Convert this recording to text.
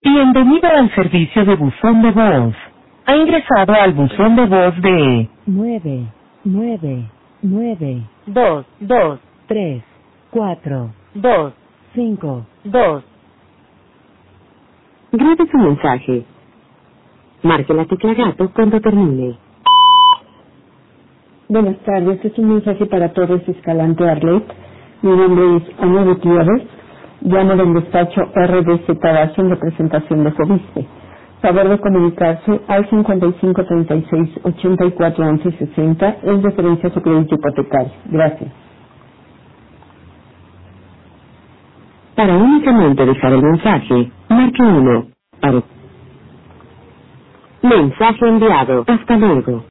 Bienvenido al servicio de buzón de voz. Ha ingresado al buzón de voz de 999-223-4-2-5-2. Grabe su mensaje. Marque la tecla gato cuando termine. Buenas tardes, es un mensaje para Torres Escalante Arlet. Mi nombre es Ana Gutiérrez. Llamo del despacho RDC Tabasco en representación de Fobiste. Favor de comunicarse al 5536-841160 en referencia a su crédito hipotecario. Gracias. Para únicamente dejar el mensaje, marque 1. Mensaje enviado. Hasta luego.